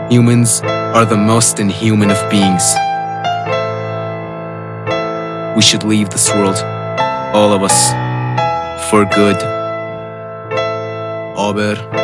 Humans are the most inhuman of beings. We should leave this world, all of us, for good. Aber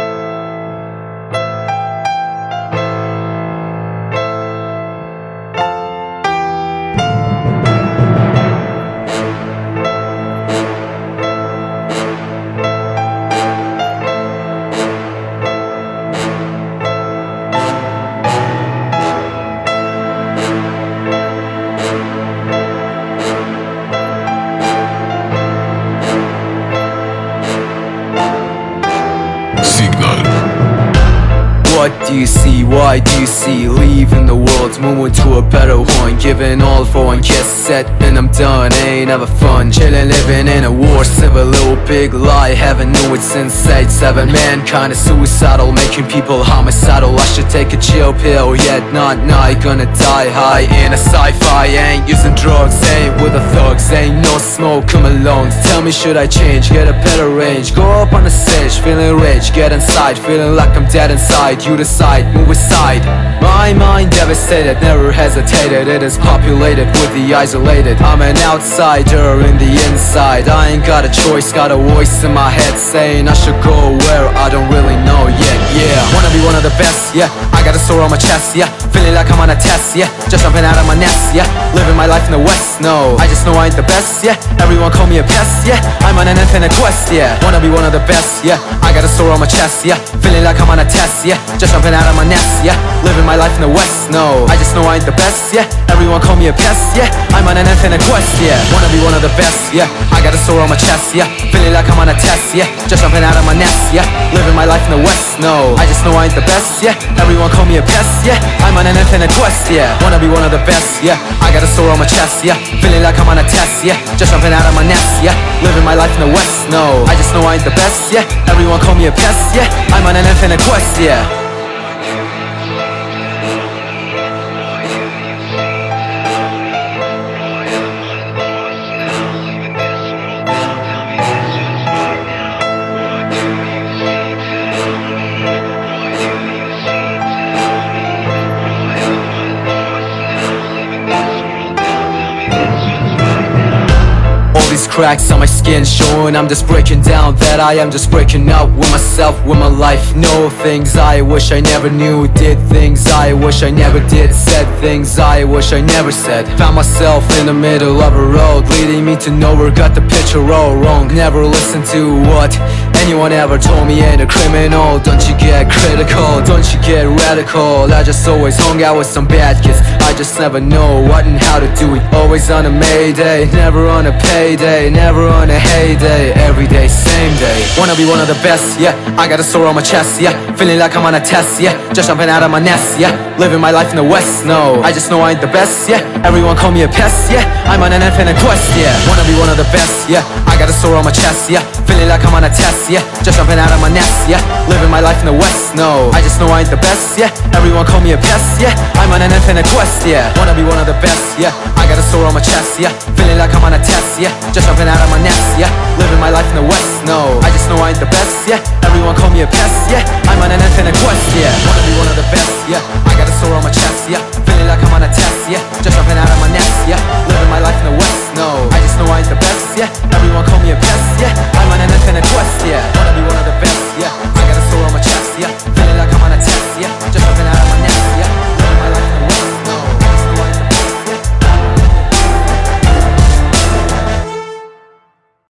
what do you see? Why do you see? Leaving the world, moving to a better one. Giving all for one kiss, set and I'm done. Ain't ever fun, chillin', living in a war. Civil, little big lie, haven't knew it since age 7. Mankind is suicidal, making people homicidal. I should take a chill pill, yet not gonna die high in a sci-fi. Ain't using drugs, ain't with the thugs, ain't no smoke, come alone. Tell me, should I change, get a better range? Go up on the stage, feeling rage, get inside, feeling like I'm dead inside. You decide, move aside. My mind devastated, never hesitated. It is populated with the isolated. I'm an outsider in the inside. I ain't got a choice, got a voice in my head saying I should go where I don't really know yet. Yeah, wanna be one of the best, yeah. I got a sore on my chest, yeah. Feeling like I'm on a test, yeah. Just jumping out of my nest, yeah. Living my life in the west, no. I just know I ain't the best, yeah. Everyone call me a pest, yeah. I'm on an infinite quest, yeah. Wanna be one of the best, yeah. I got a sore on my chest, yeah. Feeling like I'm on a test, yeah. Just jumping out of my nest, yeah. Living my life in the west, no. I just know I ain't the best, yeah. Everyone call me a pest, yeah. I'm on an infinite quest, yeah. Wanna be one of the best, yeah. I got a sore on my chest, yeah. Feeling like I'm on a test, yeah. Just jumping out of my nest, yeah. Living my life in the west, no. I just know I ain't the best, yeah. Everyone call me a pest, yeah. I'm on an infinite quest, yeah. Wanna be one of the best, yeah. I got a sore on my chest, yeah. Feeling like I'm on a test, yeah. Just jumping out of my nest, yeah. Living my life in the west, no. I just know I ain't the best, yeah. Everyone call me a pest, yeah. I'm on an infinite quest, yeah. Cracks on my skin showing I'm just breaking down, that I am just breaking out with myself, with my life. Know things I wish I never knew, did things I wish I never did, said things I wish I never said. Found myself in the middle of a road leading me to nowhere, got the picture all wrong. Never listened to what anyone ever told me, ain't a criminal. Don't you get critical, don't you get radical. I just always hung out with some bad kids, I just never know what and how to do it. Always on a mayday, never on a payday, never on a heyday. Every day, same day. Wanna be one of the best, yeah. I got a sore on my chest, yeah. Feeling like I'm on a test, yeah. Just jumping out of my nest, yeah. Living my life in the west, no. I just know I ain't the best, yeah. Everyone call me a pest, yeah. I'm on an infinite quest, yeah. Wanna be one of the best, yeah. I got a sore on my chest, yeah. Feeling like I'm on a test, yeah. Just jumping out of my nest, yeah. Living my life in the west, no. I just know I ain't the best, yeah. Everyone call me a pest, yeah. I'm on an infinite quest, yeah. Wanna be one of the best, yeah. I got a sore on my chest, yeah. Feeling like I'm on a test, yeah. Just jumping out of my nest, yeah. Living my life in the west, no. I just know I ain't the best, yeah. Everyone call me a pest, yeah. I'm on